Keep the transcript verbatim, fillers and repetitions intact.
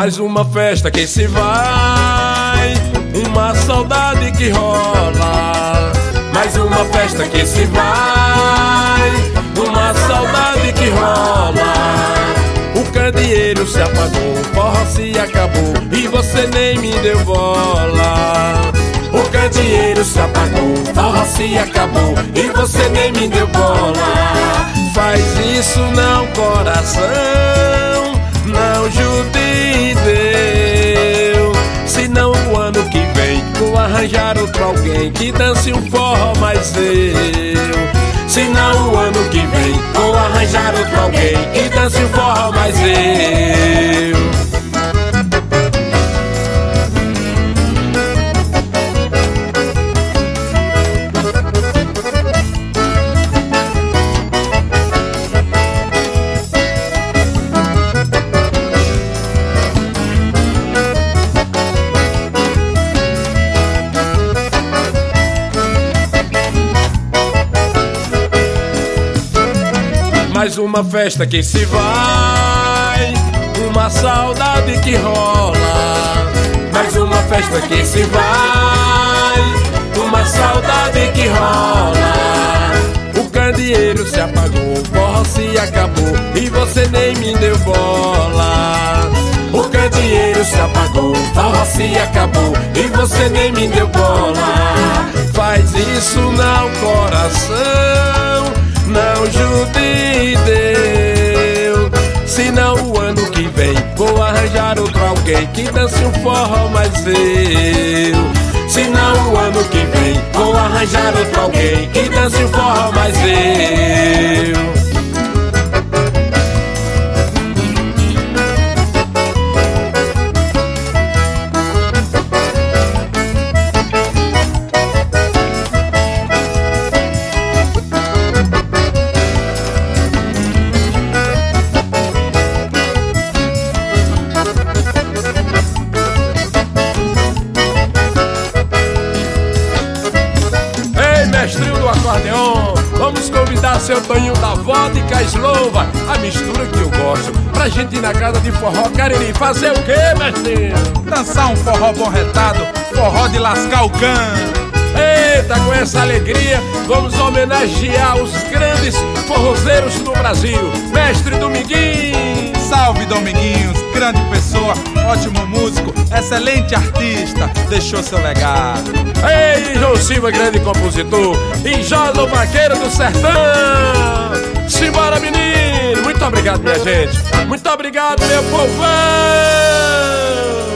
Mais uma festa que se vai, uma saudade que rola. Mais uma festa que se vai, uma saudade que rola. O candeeiro se apagou, o forró se acabou e você nem me deu bola. O candeeiro se apagou, o forró se acabou e você nem me deu bola. Faz isso não, coração, não jude Deus. Senão o ano que vem vou arranjar outro alguém que dance um forró mais eu. Senão o ano que vem vou arranjar outro alguém que dance um forró mais eu. Mais uma festa que se vai, uma saudade que rola. Mais uma festa que se vai, uma saudade que rola. O candeeiro se apagou, o forró se acabou e você nem me deu bola. O candeeiro se apagou, o forró se acabou e você nem me deu bola. Faz isso não, coração, não jude Deus. Senão o ano que vem vou arranjar outro alguém que dance um forró mais eu. Senão o ano que vem vou arranjar outro alguém que dance um forró mais eu. Mestrinho do acordeon, vamos convidar seu Toninho da vodka eslova, a mistura que eu gosto, pra gente ir na casa de forró Cariri. Fazer o quê, mestrinho? Dançar um forró bom retado, forró de lascar o cano. Eita, com essa alegria vamos homenagear os grandes forrozeiros do Brasil. Mestre Dominguinhos. Salve, Dominguinhos, grande pessoa, ótimo músico, excelente artista, deixou seu legado. Ei, João Silva, grande compositor, e Jorge o Vaqueiro do Sertão. Simbora, menino. Muito obrigado, minha gente. Muito obrigado, meu povão.